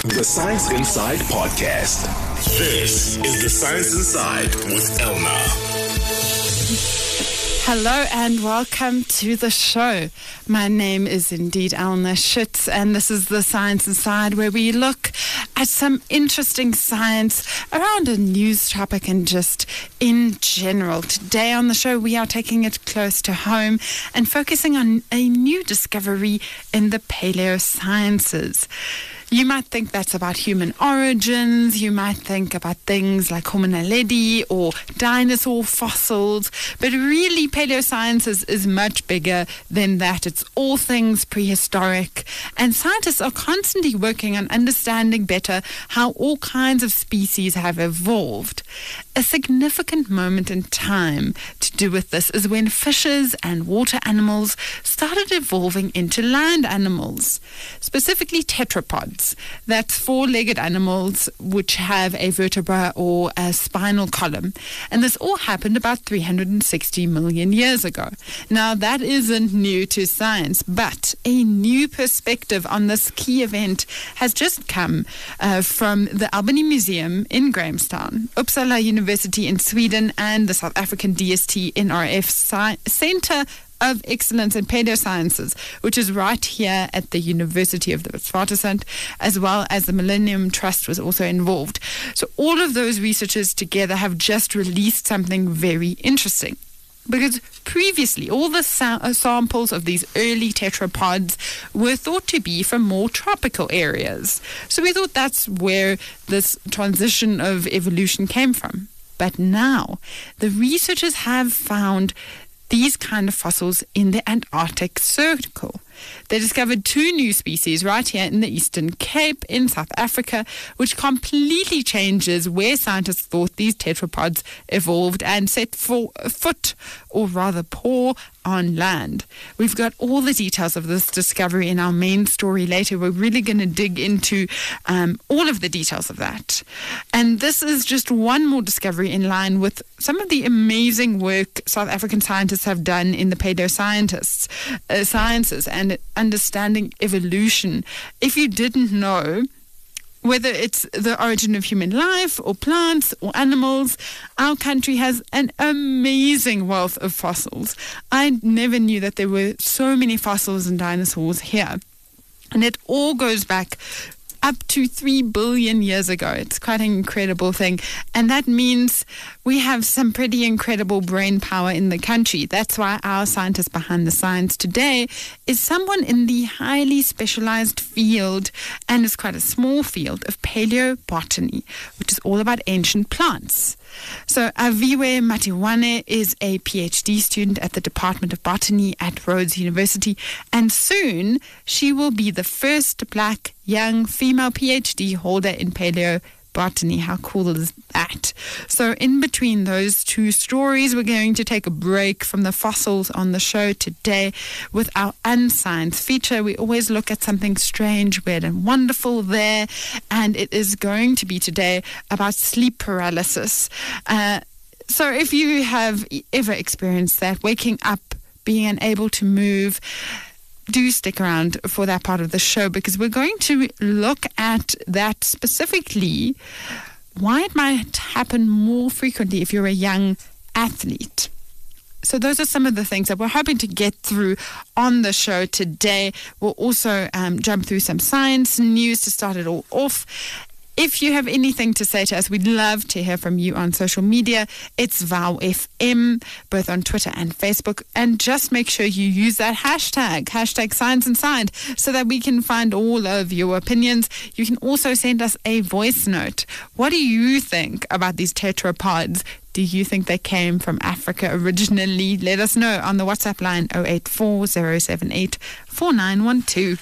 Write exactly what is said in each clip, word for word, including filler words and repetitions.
The Science Inside Podcast. This is The Science Inside with Elna. Hello and welcome to the show. My name is indeed Elna Schutz, and this is The Science Inside, where we look at some interesting science around a news topic and just in general. Today on the show, we are taking it close to home and focusing on a new discovery in the paleosciences. You might think that's about human origins. You might think about things like Homo naledi or dinosaur fossils. But really, paleoscience is, is much bigger than that. It's all things prehistoric. And scientists are constantly working on understanding better how all kinds of species have evolved. A significant moment in time to do with this is when fishes and water animals started evolving into land animals, specifically tetrapods. That's four-legged animals which have a vertebra or a spinal column. And this all happened about three hundred sixty million years ago. Now, that isn't new to science, but a new perspective on this key event has just come uh, from the Albany Museum in Grahamstown, Uppsala University in Sweden, and the South African D S T N R F Sci- Center of Excellence in Paleosciences, which is right here at the University of the Witwatersrand, as well as the Millennium Trust was also involved. So all of those researchers together have just released something very interesting. Because previously, all the sa- uh, samples of these early tetrapods were thought to be from more tropical areas. So we thought that's where this transition of evolution came from. But now, the researchers have found these kind of fossils in the Antarctic Circle. They discovered two new species right here in the Eastern Cape in South Africa, which completely changes where scientists thought these tetrapods evolved and set for foot, or rather paw, on land. We've got all the details of this discovery in our main story later. We're really going to dig into um, all of the details of that. And this is just one more discovery in line with some of the amazing work South African scientists have done in the paleoscientists, uh, sciences and understanding evolution. If you didn't know, whether it's the origin of human life or plants or animals, our country has an amazing wealth of fossils. I never knew that there were so many fossils and dinosaurs here. And it all goes back up to three billion years ago. It's quite an incredible thing. And that means we have some pretty incredible brain power in the country. That's why our scientist behind the science today is someone in the highly specialized field, and it's quite a small field, of paleobotany, which is all about ancient plants. So Aviwe Matiwane is a PhD student at the Department of Botany at Rhodes University, and soon she will be the first black young female PhD holder in paleobotany. How cool is that? So in between those two stories, we're going to take a break from the fossils on the show today with our Unscience feature. We always look at something strange, weird and wonderful there, and it is going to be today about sleep paralysis. Uh, so if you have ever experienced that, waking up, being unable to move, do stick around for that part of the show, because we're going to look at that specifically, why it might happen more frequently if you're a young athlete. So those are some of the things that we're hoping to get through on the show today. We'll also um, jump through some science news to start it all off. If you have anything to say to us, we'd love to hear from you on social media. It's V O W F M, both on Twitter and Facebook. And just make sure you use that hashtag, hashtag Science Inside, so that we can find all of your opinions. You can also send us a voice note. What do you think about these tetrapods? Do you think they came from Africa originally? Let us know on the WhatsApp line oh eight four oh seven eight four nine one two.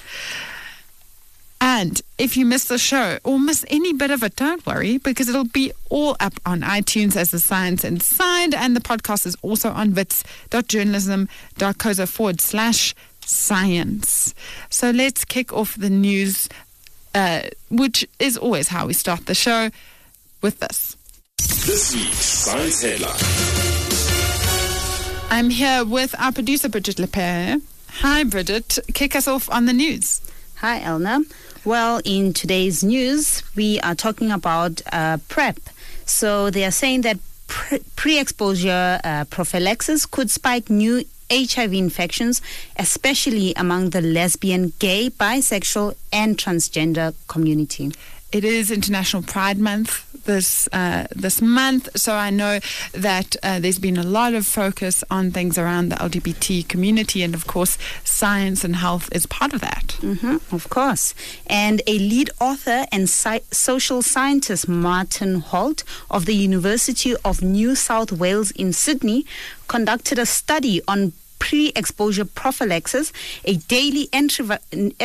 And if you miss the show or miss any bit of it, don't worry, because it'll be all up on iTunes as The Science Inside, and the podcast is also on wits.journalism.co forward slash science. So let's kick off the news, uh, which is always how we start the show, with this. This week's Science Headline. I'm here with our producer, Bridget Lepere. Hi, Bridget. Kick us off on the news. Hi, Elna. Well, in today's news, we are talking about uh, PrEP. So they are saying that pre- pre-exposure uh, prophylaxis could spike new H I V infections, especially among the lesbian, gay, bisexual, and transgender community. It is International Pride Month this uh, this month, so I know that uh, there's been a lot of focus on things around the L G B T community, and of course, science and health is part of that. Mm-hmm, of course. And a lead author and sci- social scientist, Martin Holt, of the University of New South Wales in Sydney, conducted a study on pre-exposure prophylaxis, a daily antiretroviral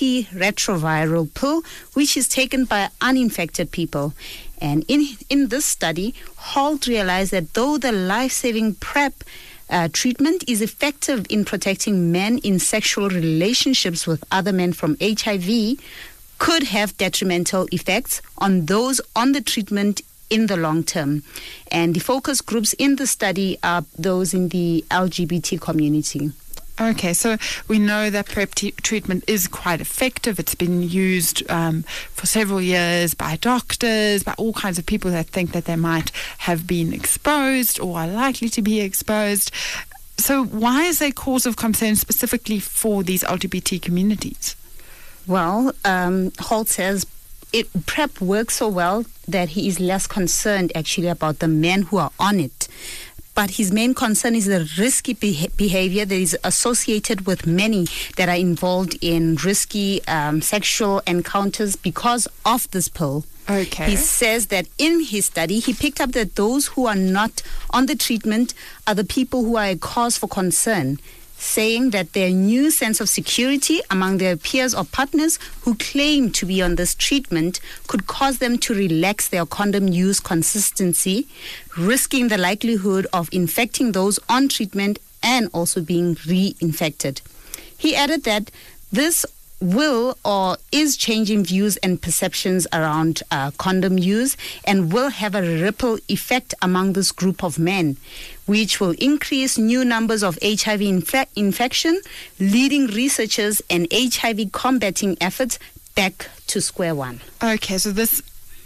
pill which is taken by uninfected people. And in in this study, Holt realized that though the life-saving PrEP uh, treatment is effective in protecting men in sexual relationships with other men from H I V, could have detrimental effects on those on the treatment in the long term. And the focus groups in the study are those in the L G B T community. Okay, so we know that PrEP t- treatment is quite effective. It's been used um, for several years by doctors, by all kinds of people that think that they might have been exposed or are likely to be exposed. So why is there cause of concern specifically for these L G B T communities? Well, um, Holt says It, PrEP works so well that he is less concerned actually about the men who are on it. But his main concern is the risky beha- behavior that is associated with many that are involved in risky um, sexual encounters because of this pill. Okay. He says that in his study, he picked up that those who are not on the treatment are the people who are a cause for concern, saying that their new sense of security among their peers or partners who claim to be on this treatment could cause them to relax their condom use consistency, risking the likelihood of infecting those on treatment and also being reinfected. He added that this will or is changing views and perceptions around uh, condom use and will have a ripple effect among this group of men, which will increase new numbers of H I V infe- infection, leading researchers and H I V combating efforts back to square one. Okay, so this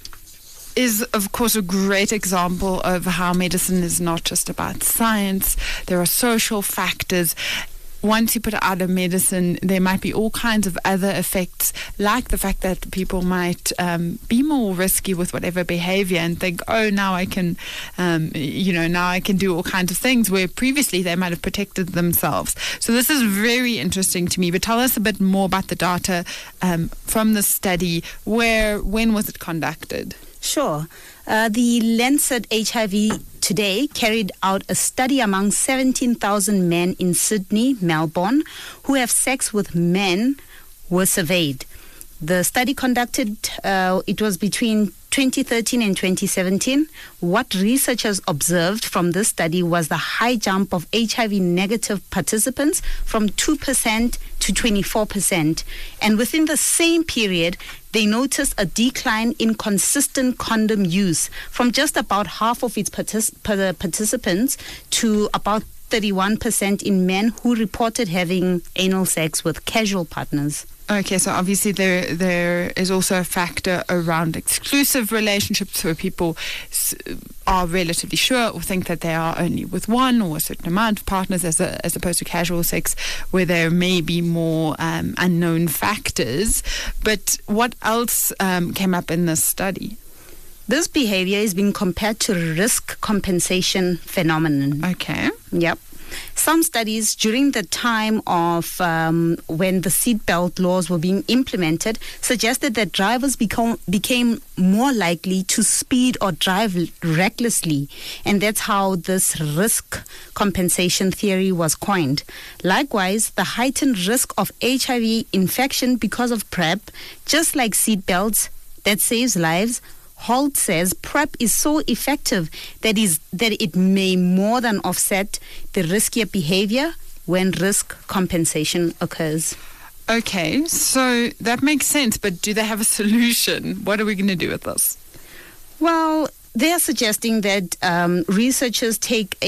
is, of course, a great example of how medicine is not just about science. There are social factors. Once you put out a medicine, there might be all kinds of other effects, like the fact that people might um, be more risky with whatever behavior and think, oh, now I can, um, you know, now I can do all kinds of things where previously they might have protected themselves. So this is very interesting to me. But tell us a bit more about the data um, from the study. Where, when was it conducted? Sure. Uh, the Lancet H I V Today carried out a study among seventeen thousand men in Sydney, Melbourne, who have sex with men were surveyed. The study conducted, uh, it was between twenty thirteen and twenty seventeen. What researchers observed from this study was the high jump of H I V negative participants from two percent to twenty-four percent. And within the same period, they noticed a decline in consistent condom use from just about half of its partic- participants to about thirty-one percent in men who reported having anal sex with casual partners. Okay, so obviously there there is also a factor around exclusive relationships where people s- are relatively sure or think that they are only with one or a certain amount of partners as a, as opposed to casual sex where there may be more um, unknown factors. But what else um, came up in this study? This behavior is being compared to risk compensation phenomenon. Okay. Yep. Some studies during the time of um, when the seatbelt laws were being implemented suggested that drivers become, became more likely to speed or drive recklessly. And that's how this risk compensation theory was coined. Likewise, the heightened risk of H I V infection because of PrEP, just like seatbelts that saves lives, Holt says PrEP is so effective that is that it may more than offset the riskier behavior when risk compensation occurs. Okay, so that makes sense, but do they have a solution? What are we going to do with this? Well, they are suggesting that um, researchers take a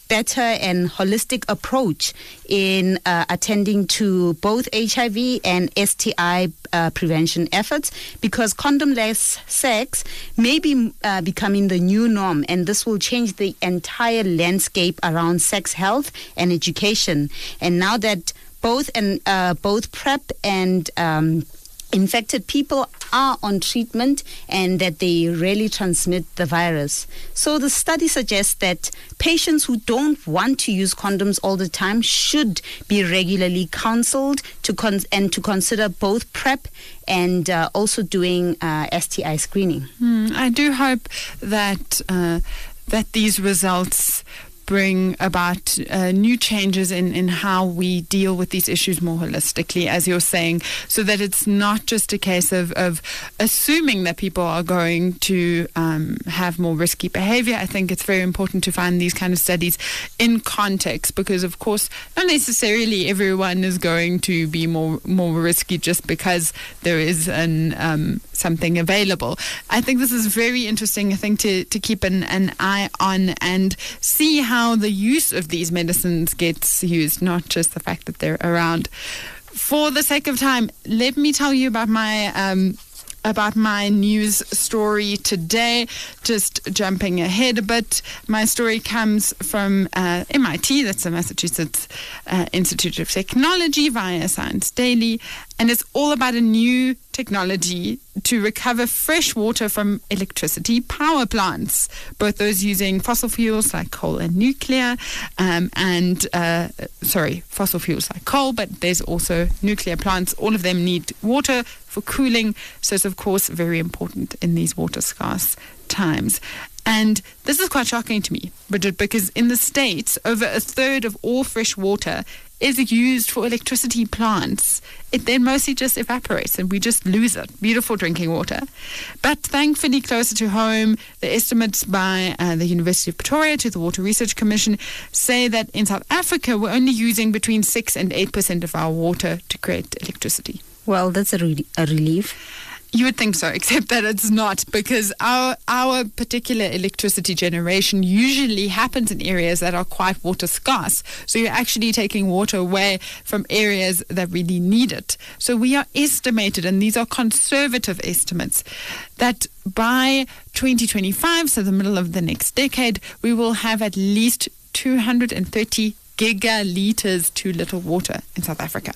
better and holistic approach in uh, attending to both H I V and S T I uh, prevention efforts, because condomless sex may be uh, becoming the new norm, and this will change the entire landscape around sex health and education. And now that both and uh, both PrEP and um, infected people are on treatment and that they rarely transmit the virus. So the study suggests that patients who don't want to use condoms all the time should be regularly counseled to con- and to consider both PrEP and uh, also doing uh, S T I screening. Mm, I do hope that uh, that these results bring about uh, new changes in, in how we deal with these issues more holistically, as you're saying, so that it's not just a case of, of assuming that people are going to um, have more risky behavior. I think it's very important to find these kind of studies in context, because, of course, not necessarily everyone is going to be more more risky just because there is an um, something available. I think this is very interesting, I think, to, to keep an, an eye on and see how how the use of these medicines gets used, not just the fact that they're around. For the sake of time, let me tell you about my um, about my news story today. Just jumping ahead a bit, my story comes from uh, M I T, that's the Massachusetts uh, Institute of Technology, via Science Daily, and it's all about a new technology to recover fresh water from electricity power plants, both those using fossil fuels like coal and nuclear, um, and, uh, sorry, fossil fuels like coal, but there's also nuclear plants. All of them need water for cooling, so it's, of course, very important in these water scarce times. And this is quite shocking to me, Bridget, because in the States, over a third of all fresh water is used for electricity plants. It then mostly just evaporates and we just lose it. Beautiful drinking water. But thankfully, closer to home, the estimates by uh, the University of Pretoria to the Water Research Commission say that in South Africa, we're only using between six and eight percent of our water to create electricity. Well, that's a, re- a relief. You would think so, except that it's not, because our our particular electricity generation usually happens in areas that are quite water scarce. So you're actually taking water away from areas that really need it. So we are estimated, and these are conservative estimates, that by twenty twenty-five, so the middle of the next decade, we will have at least two hundred thirty gigaliters too little water in South Africa.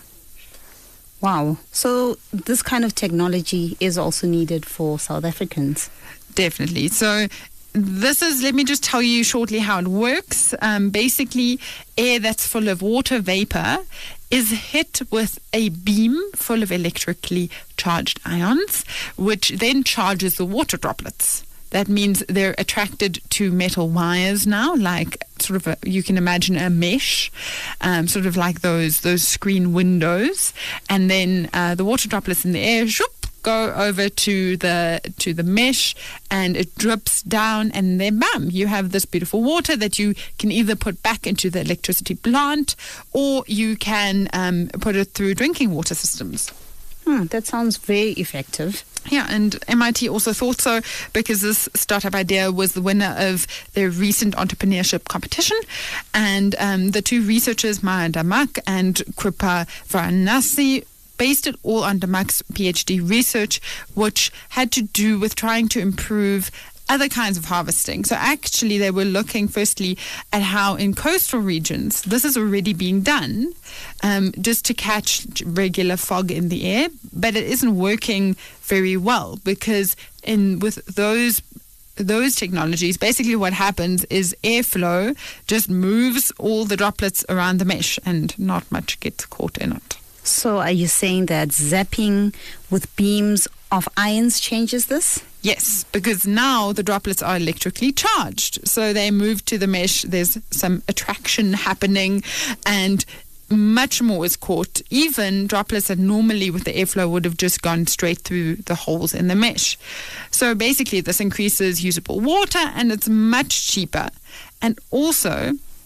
Wow. So this kind of technology is also needed for South Africans. Definitely. So this is, let me just tell you shortly how it works. Um, basically, air that's full of water vapor is hit with a beam full of electrically charged ions, which then charges the water droplets. That means they're attracted to metal wires now, like sort of a, you can imagine a mesh, um, sort of like those those screen windows, and then uh, the water droplets in the air shoop, go over to the to the mesh, and it drips down, and then bam, you have this beautiful water that you can either put back into the electricity plant, or you can um, put it through drinking water systems. Hmm, that sounds very effective. Yeah, and M I T also thought so, because this startup idea was the winner of their recent entrepreneurship competition. And um, the two researchers, Maya Damak and Kripa Varanasi, based it all on Damak's PhD research, which had to do with trying to improve other kinds of harvesting. So actually they were looking firstly at how in coastal regions this is already being done, um, just to catch regular fog in the air, but it isn't working very well, because in with those those technologies, basically what happens is airflow just moves all the droplets around the mesh and not much gets caught in it. So are you saying that zapping with beams of ions changes this? Yes, because now the droplets are electrically charged. So they move to the mesh, there's some attraction happening, and much more is caught. Even droplets that normally with the airflow would have just gone straight through the holes in the mesh. So basically this increases usable water, and it's much cheaper. And also,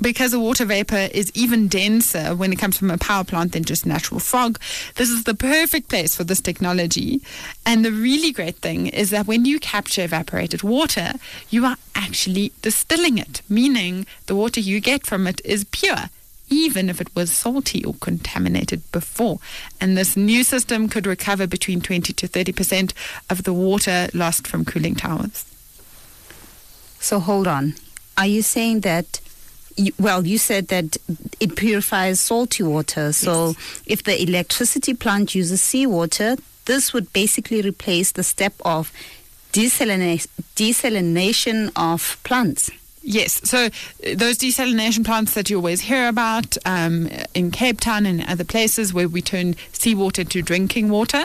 because the water vapor is even denser when it comes from a power plant than just natural fog, this is the perfect place for this technology. And the really great thing is that when you capture evaporated water, you are actually distilling it, meaning the water you get from it is pure, even if it was salty or contaminated before. And this new system could recover between twenty to thirty percent of the water lost from cooling towers. So hold on. Are you saying that, you, well, you said that it purifies salty water. So yes. If the electricity plant uses seawater, this would basically replace the step of desalina- desalination of plants. Yes, so those desalination plants that you always hear about um, in Cape Town and other places where we turn seawater to drinking water,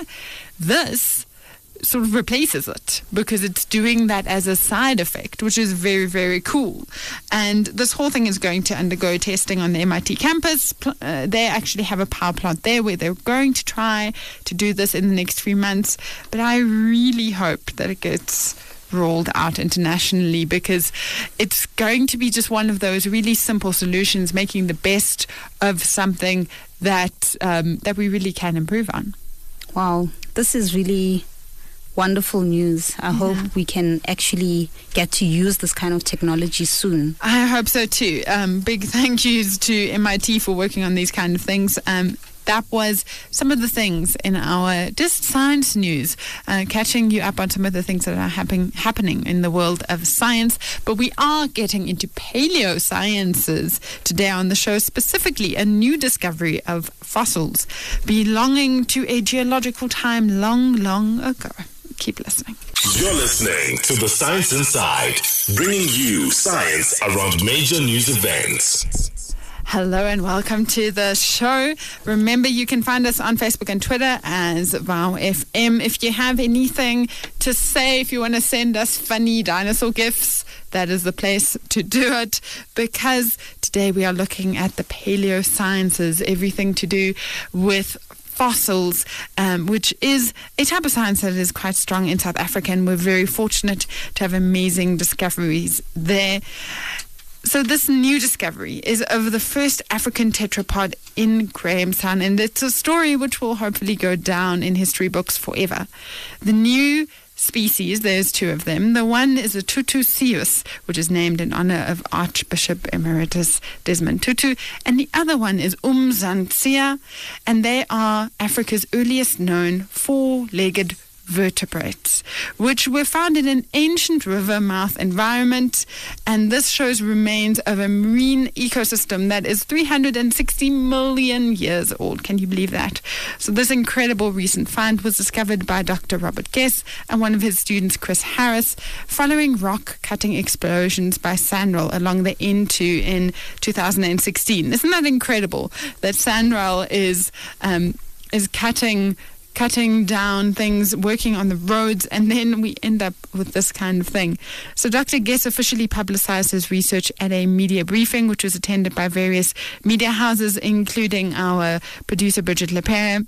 this sort of replaces it because it's doing that as a side effect, which is very, very cool. And this whole thing is going to undergo testing on the M I T campus. Uh, they actually have a power plant there where they're going to try to do this in the next few months. But I really hope that it gets rolled out internationally, because it's going to be just one of those really simple solutions, making the best of something that um, that we really can improve on. Wow, this is really wonderful news. I yeah. hope we can actually get to use this kind of technology soon. I hope so too. Um, big thank yous to M I T for working on these kind of things. Um, That was some of the things in our just science news, uh, catching you up on some of the things that are happen- happening in the world of science. But we are getting into paleo sciences today on the show, specifically a new discovery of fossils belonging to a geological time long, long ago. Keep listening. You're listening to The Science Inside, bringing you science around major news events. Hello and welcome to the show. Remember, you can find us on Facebook and Twitter as Vow F M. If you have anything to say, if you want to send us funny dinosaur gifts, that is the place to do it, because today we are looking at the paleo sciences, everything to do with fossils, um, which is a type of science that is quite strong in South Africa, and we're very fortunate to have amazing discoveries there. So this new discovery is of the first African tetrapod in Grahamstown, and it's a story which will hopefully go down in history books forever. The new species, there's two of them. The one is a Tutuceus, which is named in honor of Archbishop Emeritus Desmond Tutu, and the other one is Umzansia, and they are Africa's earliest known four-legged vertebrates, which were found in an ancient river mouth environment. And this shows remains of a marine ecosystem that is three hundred sixty million years old. Can you believe that? So this incredible recent find was discovered by Doctor Robert Guess and one of his students, Chris Harris, following rock cutting explosions by Sanral along the N two in two thousand sixteen. Isn't that incredible that Sanral is um, is cutting cutting down things, working on the roads, and then we end up with this kind of thing. So Doctor Guess officially publicized his research at a media briefing, which was attended by various media houses, including our producer, Bridget Lepere.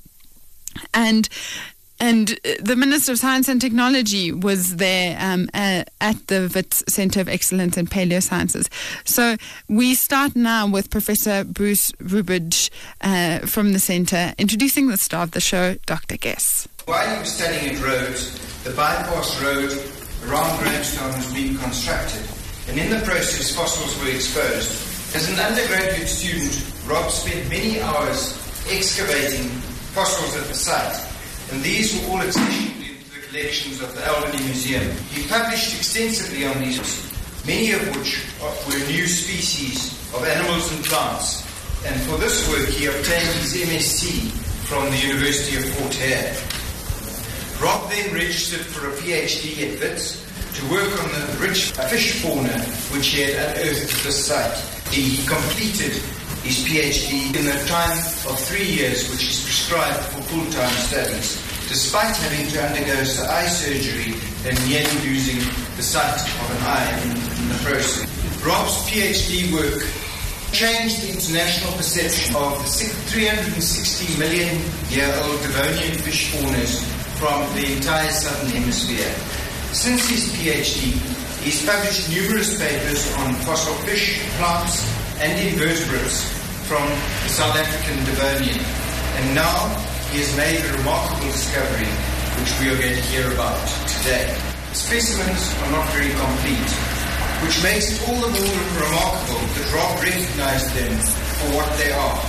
And And the Minister of Science and Technology was there um, uh, at the Wits Centre of Excellence in Paleosciences. So we start now with Professor Bruce Rubridge uh, from the centre, introducing the star of the show, Doctor Guess. While he was studying at Rhodes, the bypass road around Grahamstown was being constructed, and in the process fossils were exposed. As an undergraduate student, Rob spent many hours excavating fossils at the site, and these were all accessible into the collections of the Albany Museum. He published extensively on these, many of which were new species of animals and plants. And for this work, he obtained his M S c from the University of Fort Hare. Rob then registered for a PhD at Wits to work on the rich fish fauna which he had unearthed at this site. He completed his PhD in a time of three years, which is prescribed for full-time studies, despite having to undergo eye surgery and nearly losing the sight of an eye in, in the process. Rob's PhD work changed the international perception of the three hundred sixty million year old Devonian fish faunas from the entire southern hemisphere. Since his PhD, he's published numerous papers on fossil fish, plants, and invertebrates from the South African Devonian. And now he has made a remarkable discovery, which we are going to hear about today. The specimens are not very complete, which makes it all the more remarkable that Rob recognized them for what they are.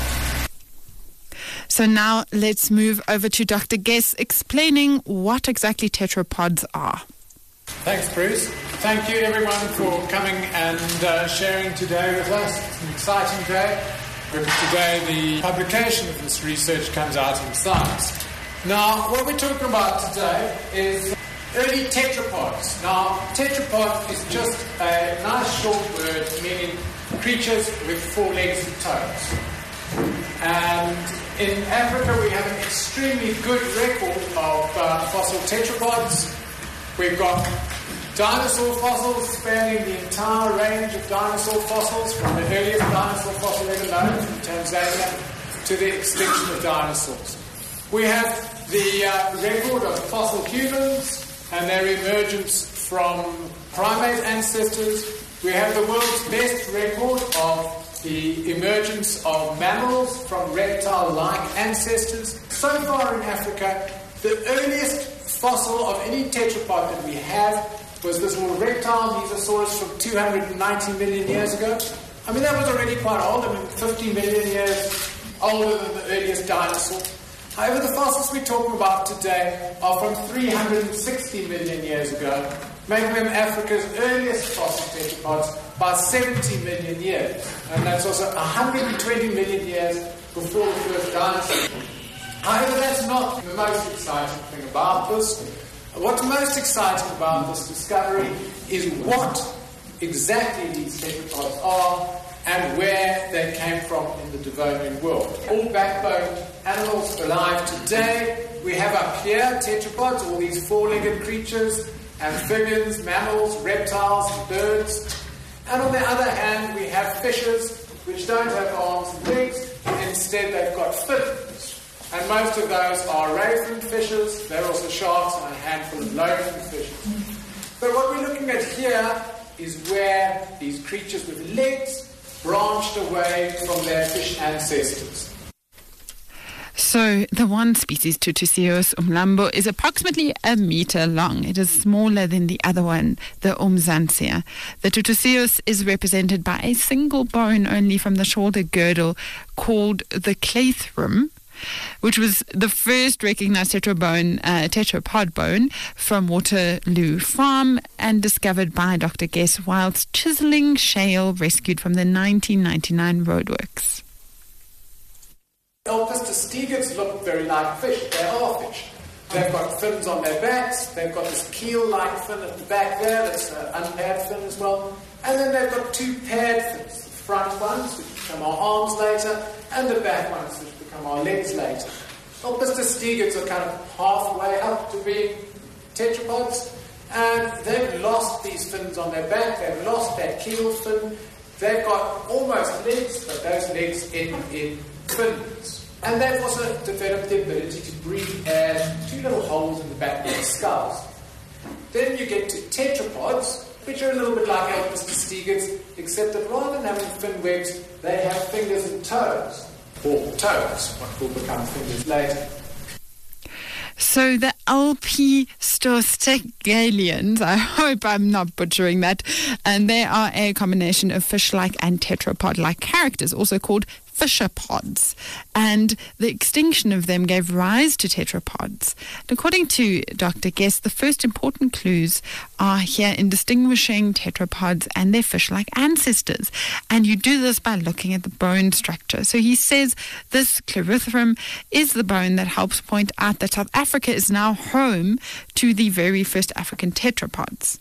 So now let's move over to Doctor Guess explaining what exactly tetrapods are. Thanks, Bruce. Thank you, everyone, for coming and uh, sharing today with us. It's an exciting day, because today the publication of this research comes out in Science. Now, what we're talking about today is early tetrapods. Now, tetrapod is just a nice short word meaning creatures with four legs and toes. And in Africa, we have an extremely good record of uh, fossil tetrapods. We've got dinosaur fossils spanning the entire range of dinosaur fossils, from the earliest dinosaur fossil ever known from Tanzania to the extinction of dinosaurs. We have the uh, record of fossil humans and their emergence from primate ancestors. We have the world's best record of the emergence of mammals from reptile-like ancestors. So far in Africa, the earliest fossil of any tetrapod that we have was this little reptile, Mesosaurus, from two hundred ninety million years ago. I mean, that was already quite old. I mean, fifty million years older than the earliest dinosaur. However, the fossils we're talking about today are from three hundred sixty million years ago, making them Africa's earliest fossil tetrapods by seventy million years. And that's also one hundred twenty million years before the first dinosaur. However, that's not the most exciting thing about this. What's most exciting about this discovery is what exactly these tetrapods are and where they came from in the Devonian world. All backbone animals alive today. We have up here tetrapods, all these four-legged creatures, amphibians, mammals, reptiles, and birds. And on the other hand, we have fishes, which don't have arms and legs, instead they've got fins. And most of those are ray-finned fishes. There are also sharks and a handful of low-finned fishes. But what we're looking at here is where these creatures with legs branched away from their fish ancestors. So the one species, Tutuceus umlambo, is approximately a meter long. It is smaller than the other one, the Umzansia. The Tutuceus is represented by a single bone only from the shoulder girdle called the clathrum, which was the first recognized tetrabone, uh, tetrapod bone from Waterloo Farm and discovered by Doctor Guess whilst chiseling shale rescued from the nineteen ninety-nine roadworks. Elpistosteigids look very like fish. They are fish. They've got fins on their backs. They've got this keel-like fin at the back there. That's an unpaired fin as well. And then they've got two paired fins. The front ones, which become our arms later, and the back ones, which become our legs later. Elpistosteigids are kind of halfway up to being tetrapods, and they've lost these fins on their back. They've lost that keel fin. They've got almost legs, but those legs end in fins. And they've also developed the ability to breathe air, two little holes in the back of their skulls. Then you get to tetrapods, which are a little bit like elpistosteigids, except that rather than having fin webs, they have fingers and toes. Or toes, what will become fingers later. So the Elpistosteigians, I hope I'm not butchering that, and they are a combination of fish-like and tetrapod-like characters, also called fishopods, and the extinction of them gave rise to tetrapods. And according to Doctor Guess, the first important clues are here in distinguishing tetrapods and their fish-like ancestors, and you do this by looking at the bone structure. So he says this clathrum is the bone that helps point out that South Africa is now home to the very first African tetrapods.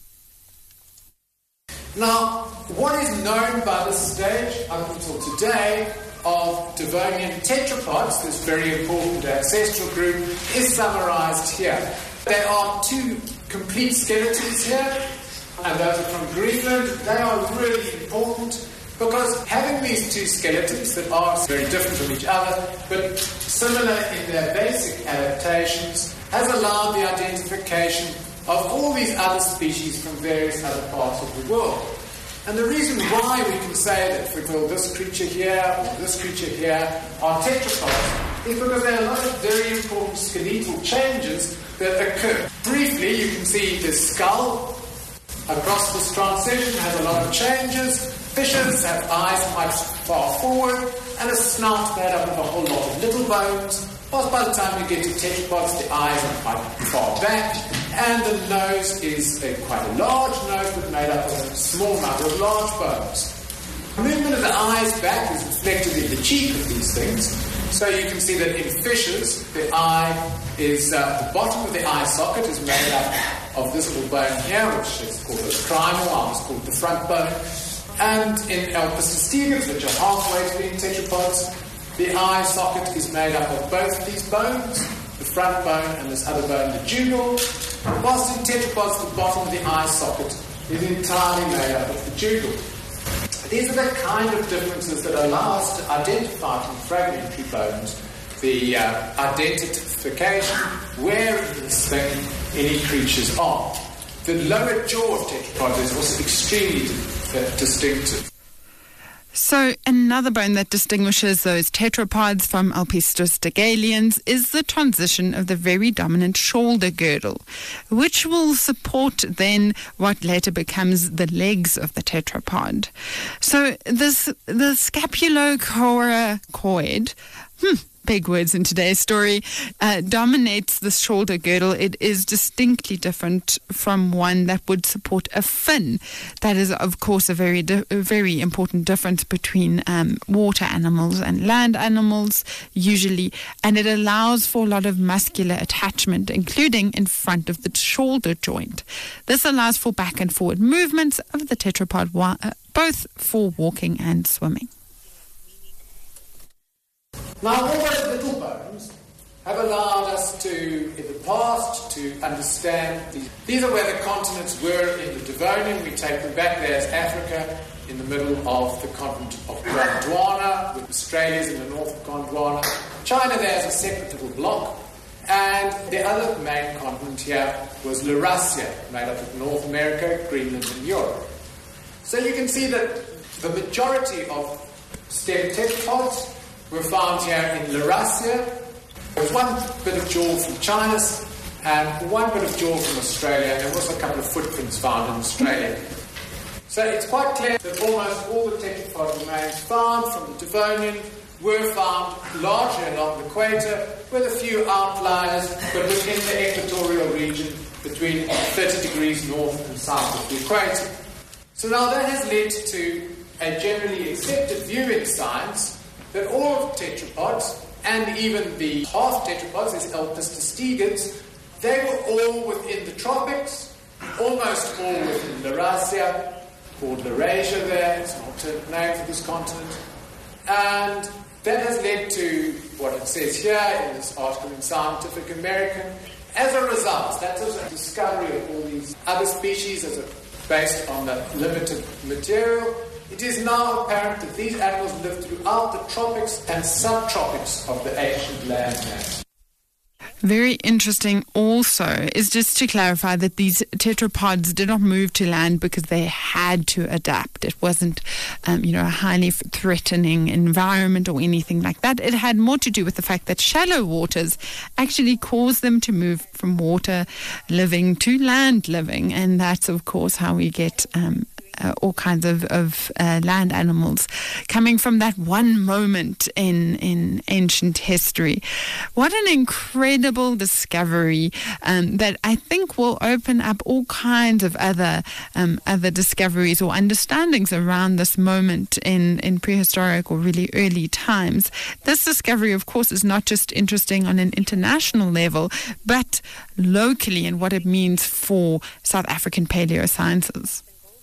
Now, what is known by this stage up until today of Devonian tetrapods, this very important ancestral group, is summarized here. There are two complete skeletons here, and those are from Greenland. They are really important because having these two skeletons that are very different from each other, but similar in their basic adaptations, has allowed the identification of all these other species from various other parts of the world. And the reason why we can say that, for example, this creature here or this creature here are tetrapods is because there are a lot of very important skeletal changes that occur. Briefly, you can see the skull across this transition has a lot of changes. Fishes have eyes quite far forward and a snout made up of a whole lot of little bones. Whilst by the time you get to tetrapods, the eyes are quite far back, and the nose is a quite a large nose but made up of a small number of large bones. The movement of the eyes back is reflected in the cheek of these things. So you can see that in fishes, the eye is, uh, the bottom of the eye socket is made up of this little bone here, which is called the crimal arm, it's called the front bone. And in Elpistostegans, which are halfway to being tetrapods, the eye socket is made up of both these bones, the front bone and this other bone, the jugal, whilst in tetrapods, the bottom of the eye socket is entirely made up of the jugal. These are the kind of differences that allow us to identify from fragmentary bones the uh, identification where in this thing any creatures are. The lower jaw of tetrapods is also extremely uh, distinctive. So another bone that distinguishes those tetrapods from Alpistostegalians is the transition of the very dominant shoulder girdle, which will support then what later becomes the legs of the tetrapod. So this the scapulocoracoid, hmm, big words in today's story, uh, dominates the shoulder girdle. It is distinctly different from one that would support a fin. That is, of course, a very, di- a very important difference between um, water animals and land animals, usually, and it allows for a lot of muscular attachment, including in front of the shoulder joint. This allows for back and forward movements of the tetrapod, wa- uh, both for walking and swimming. Now, all those little bones have allowed us to, in the past, to understand these. These are where the continents were in the Devonian. We take them back. There's Africa in the middle of the continent of Gondwana, with Australia's in the north of Gondwana. China, there's a separate little block. And the other main continent here was Laurasia, made up of North America, Greenland, and Europe. So you can see that the majority of stem tetrapods were found here in Laurasia. There's one bit of jaw from China and one bit of jaw from Australia, and there was a couple of footprints found in Australia. So it's quite clear that almost all the tetrapod remains found from the Devonian were found largely along the equator, with a few outliers, but within the equatorial region between thirty degrees north and south of the equator. So now that has led to a generally accepted view in science that all of tetrapods, and even the half tetrapods, these Elpistostegans, they were all within the tropics, almost all within Laurasia, called Laurasia there, it's an alternate name for this continent. And that has led to what it says here in this article in Scientific American. As a result, that's a discovery of all these other species as a, based on the limited material. It is now apparent that these animals live throughout the tropics and subtropics of the ancient landmass. Very interesting also is just to clarify that these tetrapods did not move to land because they had to adapt. It wasn't, um, you know, a highly threatening environment or anything like that. It had more to do with the fact that shallow waters actually caused them to move from water living to land living. And that's, of course, how we get um, Uh, all kinds of, of uh, land animals coming from that one moment in, in ancient history. What an incredible discovery um, that I think will open up all kinds of other um, other discoveries or understandings around this moment in, in prehistoric or really early times. This discovery, of course, is not just interesting on an international level, but locally and what it means for South African paleosciences.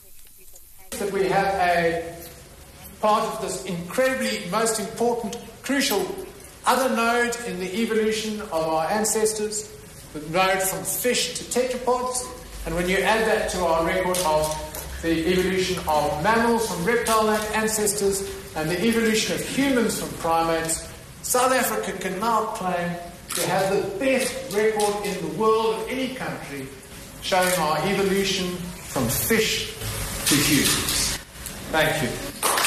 That we have a part of this incredibly most important, crucial other node in the evolution of our ancestors, the node from fish to tetrapods. And when you add that to our record of the evolution of mammals from reptile-like ancestors and the evolution of humans from primates, South Africa can now claim to have the best record in the world of any country showing our evolution from fish to humans. Thank you.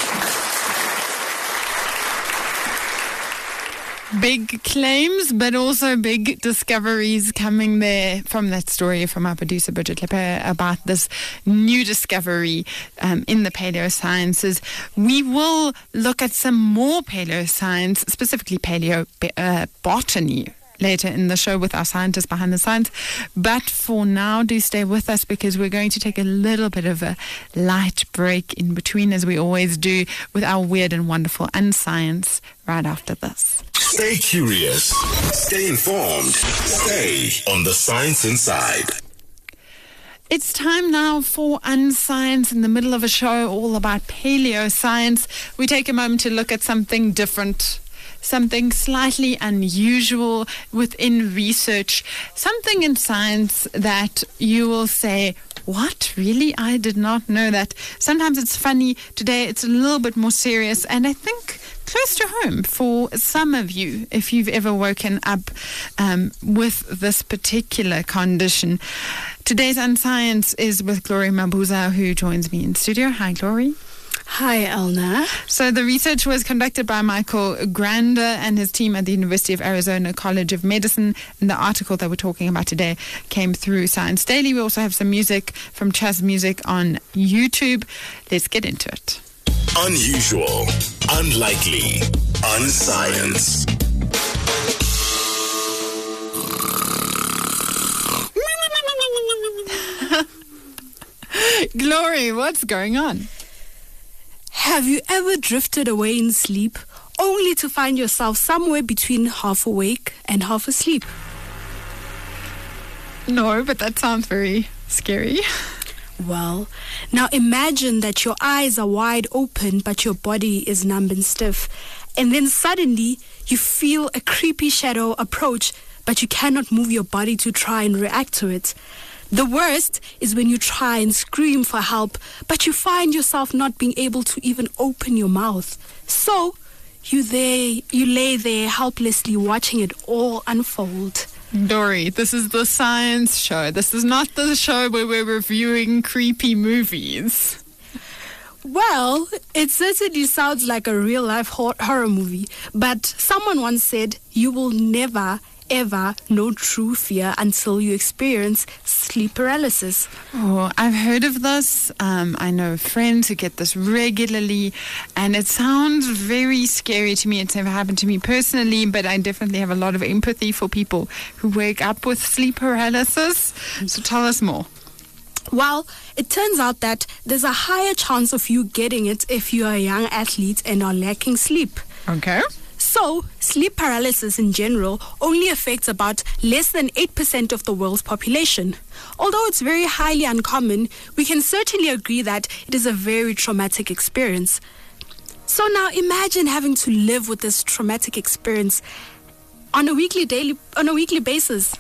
Big claims, but also big discoveries coming there from that story from our producer Bridget Lepper about this new discovery um, in the paleosciences. We will look at some more paleoscience, specifically paleobotany, uh, later in the show with our scientists behind the science. But for now, do stay with us because we're going to take a little bit of a light break in between, as we always do, with our weird and wonderful unscience right after this. Stay curious. Stay informed. Stay on the Science Inside. It's time now for Unscience in the middle of a show all about paleoscience. We take a moment to look at something different, something slightly unusual within research, something in science that you will say, what? Really? I did not know that. Sometimes it's funny. Today it's a little bit more serious, and I think close to home for some of you if you've ever woken up um, with this particular condition. Today's Unscience is with Glory Mabuza, who joins me in studio. Hi, Glory. Hi, Elna. So the research was conducted by Michael Grander and his team at the University of Arizona College of Medicine. And the article that we're talking about today came through Science Daily. We also have some music from Chaz Music on YouTube. Let's get into it. Unusual, unlikely, unscience. Glory, what's going on? Have you ever drifted away in sleep only to find yourself somewhere between half awake and half asleep? No, but that sounds very scary. Well, now imagine that your eyes are wide open but your body is numb and stiff. And then suddenly you feel a creepy shadow approach but you cannot move your body to try and react to it. The worst is when you try and scream for help, but you find yourself not being able to even open your mouth. So, you there, you lay there helplessly watching it all unfold. Dory, this is the science show. This is not the show where we're reviewing creepy movies. Well, it certainly sounds like a real-life horror movie, but someone once said, you will never ever know true fear until you experience sleep paralysis. Oh, I've heard of this. Um, I know friends who get this regularly, and it sounds very scary to me. It's never happened to me personally, but I definitely have a lot of empathy for people who wake up with sleep paralysis. So tell us more. Well, it turns out that there's a higher chance of you getting it if you are a young athlete and are lacking sleep. Okay. So, sleep paralysis in general only affects about less than eight percent of the world's population. Although it's very highly uncommon, we can certainly agree that it is a very traumatic experience. So now imagine having to live with this traumatic experience on a weekly daily on a weekly basis.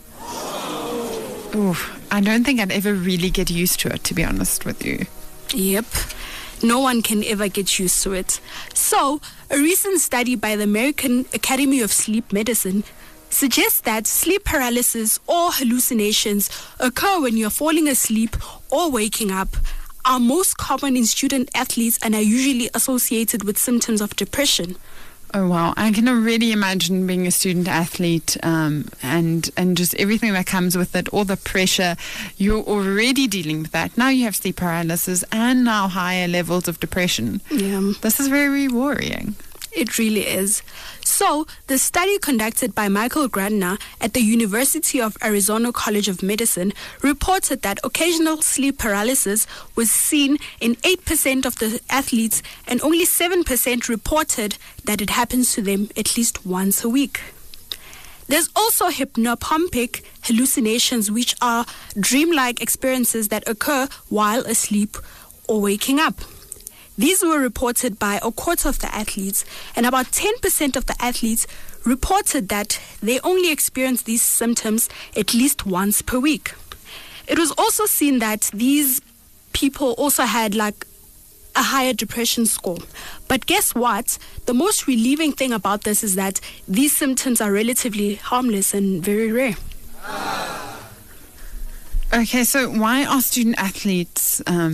Oof, I don't think I'd ever really get used to it, to be honest with you. Yep. No one can ever get used to it. So, a recent study by the American Academy of Sleep Medicine suggests that sleep paralysis or hallucinations occur when you're falling asleep or waking up, are most common in student athletes and are usually associated with symptoms of depression. Oh, wow. I can already imagine being a student athlete um, and, and just everything that comes with it, all the pressure. You're already dealing with that. Now you have sleep paralysis and now higher levels of depression. Yeah. This is very worrying. It really is. So, the study conducted by Michael Grander at the University of Arizona College of Medicine reported that occasional sleep paralysis was seen in eight percent of the athletes and only seven percent reported that it happens to them at least once a week. There's also hypnopompic hallucinations, which are dreamlike experiences that occur while asleep or waking up. These were reported by a quarter of the athletes, and about ten percent of the athletes reported that they only experience these symptoms at least once per week. It was also seen that these people also had like a higher depression score. But guess what? The most relieving thing about this is that these symptoms are relatively harmless and very rare. Okay, so why are student athletes um,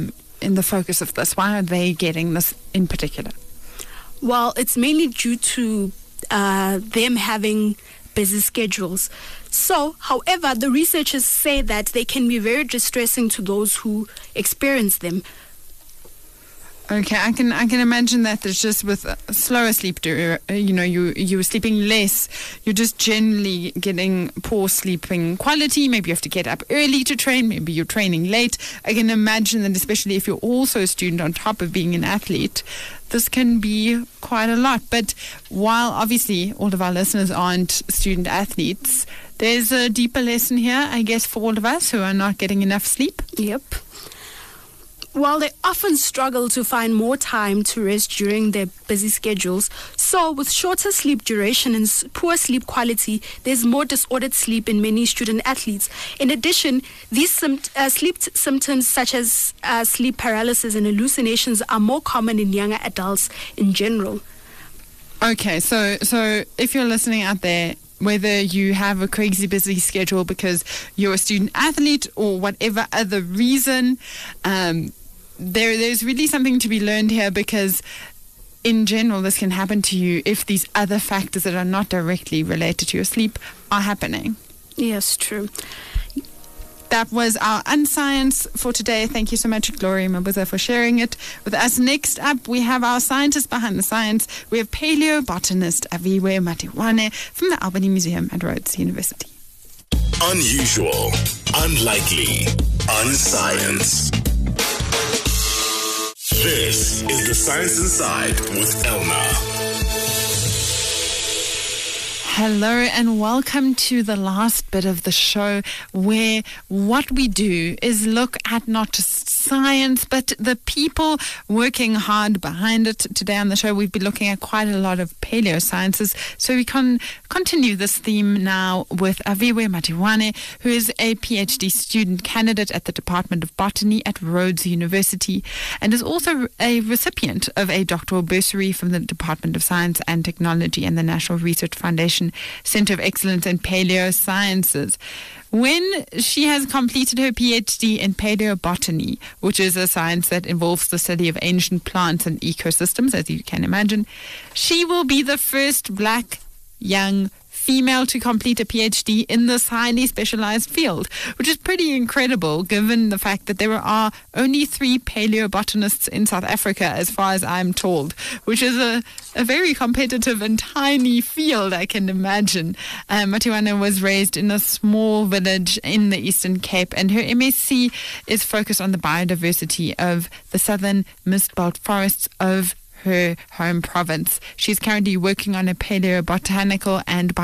in the focus of this? Why are they getting this in particular? Well, it's mainly due to uh, them having busy schedules. So, however, the researchers say that they can be very distressing to those who experience them. Okay, I can I can imagine that there's just with uh, slower sleep, dur- uh, you know, you you were sleeping less, you're just generally getting poor sleeping quality. Maybe you have to get up early to train, maybe you're training late. I can imagine that, especially if you're also a student on top of being an athlete, this can be quite a lot. But while obviously all of our listeners aren't student athletes, there's a deeper lesson here, I guess, for all of us who are not getting enough sleep. Yep. While they often struggle to find more time to rest during their busy schedules, so with shorter sleep duration and s- poor sleep quality, there's more disordered sleep in many student athletes. In addition, these sim- uh, sleep t- symptoms such as uh, sleep paralysis and hallucinations are more common in younger adults in general. Okay, so so if you're listening out there, whether you have a crazy busy schedule because you're a student athlete or whatever other reason, um, there there's really something to be learned here, because in general this can happen to you if these other factors that are not directly related to your sleep are happening. Yes, true. That was our Unscience for today. Thank you so much, Gloria Mabuza, for sharing it with us. Next up, we have our scientist behind the science. We have paleobotanist Aviwe Matiwane from the Albany Museum at Rhodes University. Unusual, unlikely, unscience. This is the Science Inside with Elna. Hello and welcome to the last bit of the show, where what we do is look at not just science but the people working hard behind it. Today on the show we've been looking at quite a lot of paleo sciences, so we can continue this theme now with Aviwe Matiwane, who is a PhD student candidate at the Department of Botany at Rhodes University and is also a recipient of a doctoral bursary from the Department of Science and Technology and the National Research Foundation Center of Excellence in Paleo Sciences. When she has completed her PhD in paleobotany, which is a science that involves the study of ancient plants and ecosystems, as you can imagine, she will be the first black young female to complete a PhD in this highly specialized field, which is pretty incredible given the fact that there are only three paleobotanists in South Africa, as far as I'm told, which is a, a very competitive and tiny field, I can imagine. Um, Matiwane was raised in a small village in the Eastern Cape, and her M S c is focused on the biodiversity of the southern mist belt forests of her home province. She's currently working on a paleobotanical and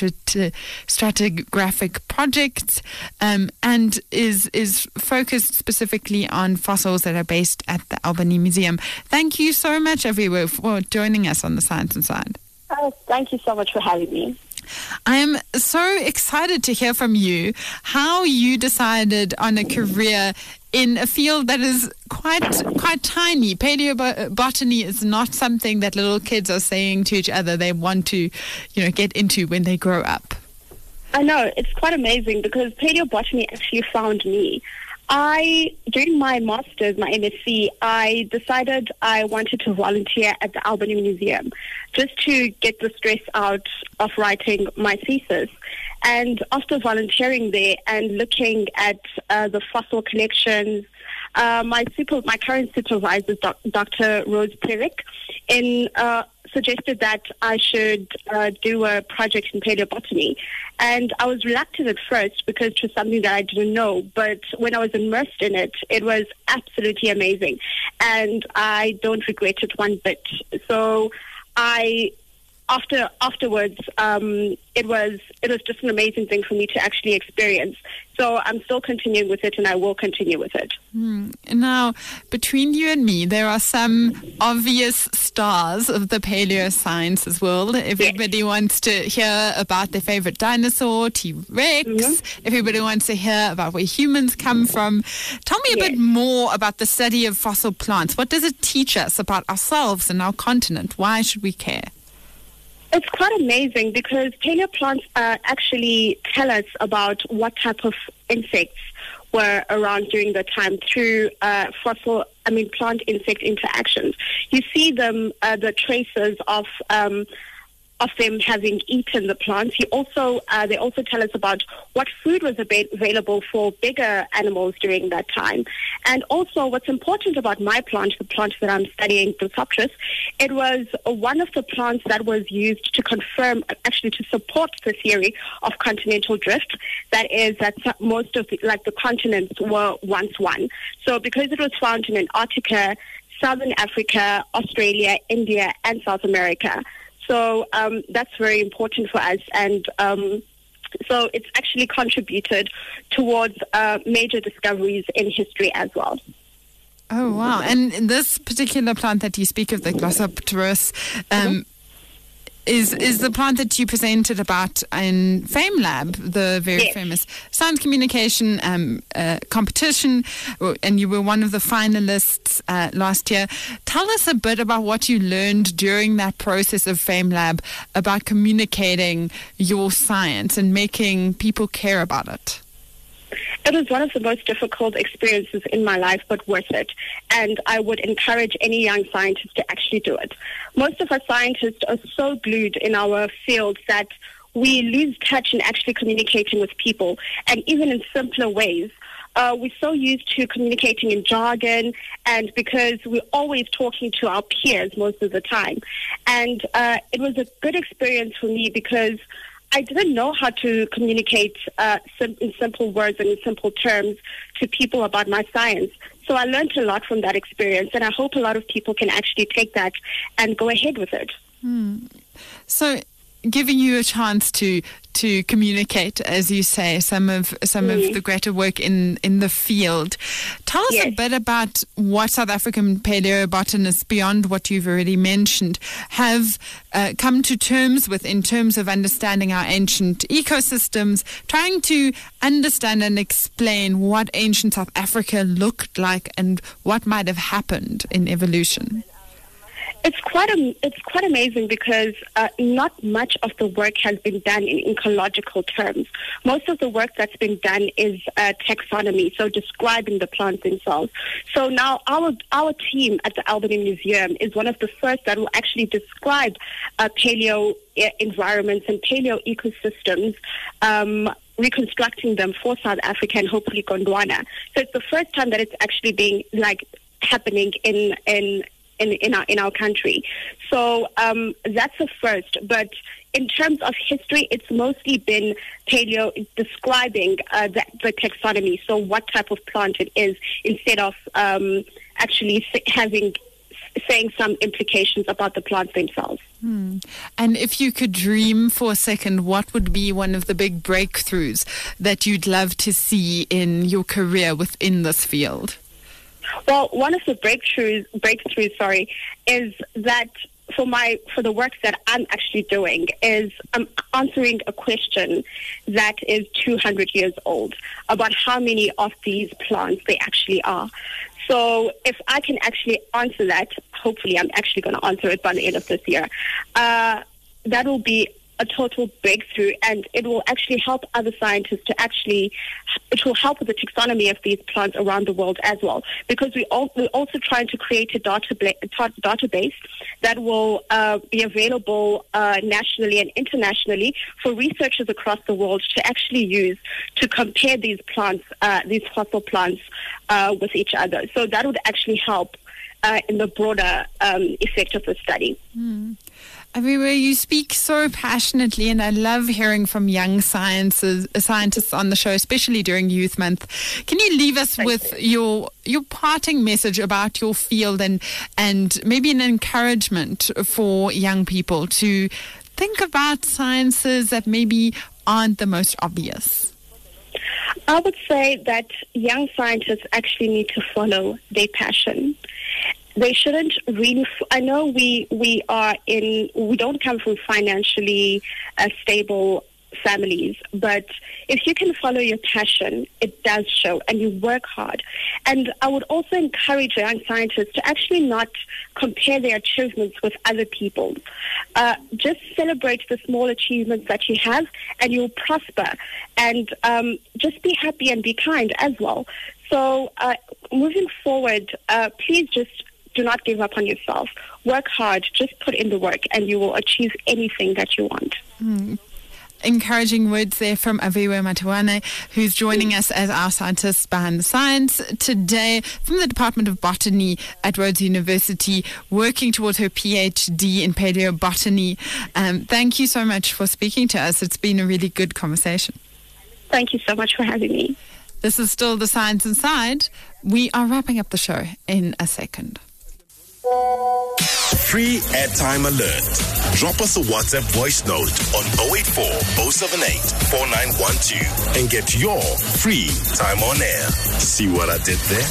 biostratigraphic project, um, and is is focused specifically on fossils that are based at the Albany Museum. Thank you so much, Aviwe, for joining us on the Science Inside. Oh, thank you so much for having me. I am so excited to hear from you how you decided on a career in a field that is quite quite tiny. Paleobotany is not something that little kids are saying to each other they want to, you know, get into when they grow up. I know, it's quite amazing because paleobotany actually found me. I, during my master's, my M S c, I decided I wanted to volunteer at the Albany Museum just to get the stress out of writing my thesis. And after volunteering there and looking at uh, the fossil collections, uh, my super, my current supervisor, doc, Doctor Rose Perick, in uh, suggested that I should uh, do a project in paleobotany. And I was reluctant at first because it was something that I didn't know. But when I was immersed in it, it was absolutely amazing. And I don't regret it one bit. So I... After afterwards, um, it was it was just an amazing thing for me to actually experience. So I'm still continuing with it, and I will continue with it. Hmm. Now, between you and me, there are some obvious stars of the paleo sciences world. Everybody yes. wants to hear about their favorite dinosaur, T-Rex. Mm-hmm. Everybody wants to hear about where humans come from. Tell me a yes. bit more about the study of fossil plants. What does it teach us about ourselves and our continent? Why should we care? It's quite amazing because paleoplants uh, actually tell us about what type of insects were around during the time through uh, fossil, I mean, plant-insect interactions. You see them, uh, the traces of um, of them having eaten the plants. He also, uh, they also tell us about what food was ab- available for bigger animals during that time. And also what's important about my plant, the plant that I'm studying, Thesopteris, it was one of the plants that was used to confirm, actually to support the theory of continental drift. That is that most of the, like the continents were once one. So because it was found in Antarctica, Southern Africa, Australia, India, and South America. So um, that's very important for us, and um, so it's actually contributed towards uh, major discoveries in history as well. Oh, wow. And this particular plant that you speak of, the Glossopteris, um, mm-hmm. is is the plant that you presented about in FameLab, the very yes. famous science communication um, uh, competition, and you were one of the finalists uh, last year. Tell us a bit about what you learned during that process of FameLab about communicating your science and making people care about it. It was one of the most difficult experiences in my life, but worth it. And I would encourage any young scientist to actually do it. Most of us scientists are so glued in our field that we lose touch in actually communicating with people, and even in simpler ways. Uh, we're so used to communicating in jargon, and because we're always talking to our peers most of the time. And uh, it was a good experience for me because I didn't know how to communicate uh, sim- in simple words and in simple terms to people about my science. So I learned a lot from that experience, and I hope a lot of people can actually take that and go ahead with it. Hmm. So giving you a chance to to communicate, as you say, some of some mm. of the greater work in, in the field. Tell us yes. a bit about what South African paleobotanists, beyond what you've already mentioned, have uh, come to terms with in terms of understanding our ancient ecosystems, trying to understand and explain what ancient South Africa looked like and what might have happened in evolution. It's quite a, it's quite amazing because uh, not much of the work has been done in ecological terms. Most of the work that's been done is uh, taxonomy, so describing the plants themselves. So now our our team at the Albany Museum is one of the first that will actually describe uh, paleo environments and paleo ecosystems, um, reconstructing them for South Africa and hopefully Gondwana. So it's the first time that it's actually being like happening in in. In, in our in our country. So um, that's a first. But in terms of history, it's mostly been paleo describing uh, the, the taxonomy, so what type of plant it is, instead of um, actually having saying some implications about the plants themselves. Hmm. And if you could dream for a second, what would be one of the big breakthroughs that you'd love to see in your career within this field? Well, one of the breakthroughs, breakthroughs, sorry, is that for my for the work that I'm actually doing is I'm answering a question that is two hundred years old about how many of these plants they actually are. So if I can actually answer that, hopefully I'm actually going to answer it by the end of this year. Uh, that will be a total breakthrough, and it will actually help other scientists to actually, it will help with the taxonomy of these plants around the world as well, because we all, we're also trying to create a data database that will uh, be available uh, nationally and internationally for researchers across the world to actually use to compare these plants, uh, these fossil plants uh, with each other. So that would actually help uh, in the broader um, effect of the study. Mm. Everywhere you speak so passionately, and I love hearing from young sciences, scientists on the show, especially during Youth Month. Can you leave us Thank with you. your your parting message about your field and and maybe an encouragement for young people to think about sciences that maybe aren't the most obvious? I would say that young scientists actually need to follow their passion. They shouldn't really, I know we, we are in, we don't come from financially uh, stable families, but if you can follow your passion, it does show, and you work hard. And I would also encourage young scientists to actually not compare their achievements with other people. Uh, just celebrate the small achievements that you have, and you'll prosper. And um, just be happy and be kind as well. So uh, moving forward, uh, please just do not give up on yourself. Work hard, just put in the work, and you will achieve anything that you want. Mm. Encouraging words there from Aviwe Matiwane, who's joining us as our scientist behind the science today from the Department of Botany at Rhodes University, working towards her PhD in paleobotany. Um, thank you so much for speaking to us. It's been a really good conversation. Thank you so much for having me. This is still The Science Inside. We are wrapping up the show in a second. Free airtime alert. Drop us a WhatsApp voice note on zero eight four, zero seven eight, four nine one two and get your free time on air. See what I did there?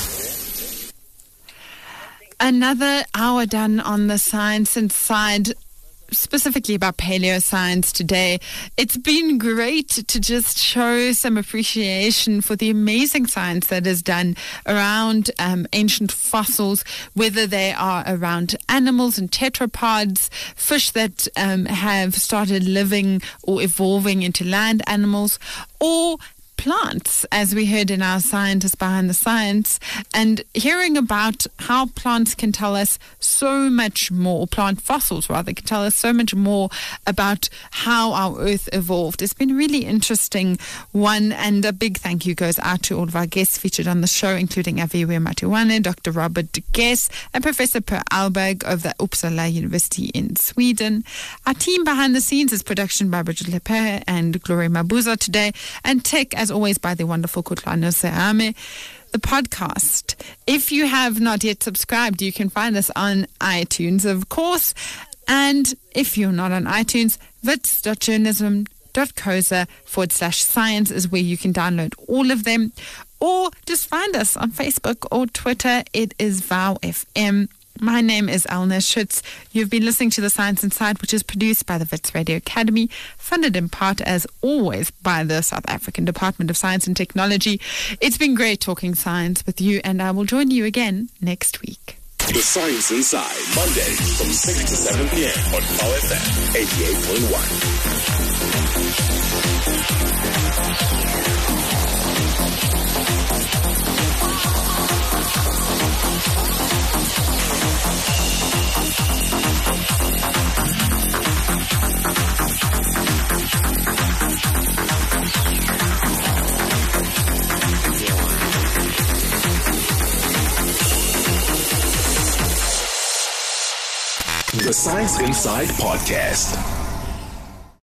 Another hour done on The Science Inside, specifically about paleoscience today. It's been great to just show some appreciation for the amazing science that is done around um, ancient fossils, whether they are around animals and tetrapods, fish that um, have started living or evolving into land animals, or plants, as we heard in our Scientists Behind the Science, and hearing about how plants can tell us so much more, plant fossils rather, can tell us so much more about how our Earth evolved. It's been a really interesting one, and a big thank you goes out to all of our guests featured on the show, including Aviwe Matiwane, Doctor Robert de Gess, and Professor Per Alberg of the Uppsala University in Sweden. Our team behind the scenes is production by Bridget Leper and Gloria Mabuza today, and tech, as always, by the wonderful Kutlano Seame. The podcast, if you have not yet subscribed, you can find us on iTunes, of course. And if you're not on iTunes, wits.journalism.coza forward slash science is where you can download all of them. Or just find us on Facebook or Twitter. It is V O W F M. My name is Elna Schutz. You've been listening to The Science Inside, which is produced by the Wits Radio Academy, funded in part, as always, by the South African Department of Science and Technology. It's been great talking science with you, and I will join you again next week. The Science Inside, Monday from six to seven p.m. on V O W F M eighty-eight point The Science Inside Podcast.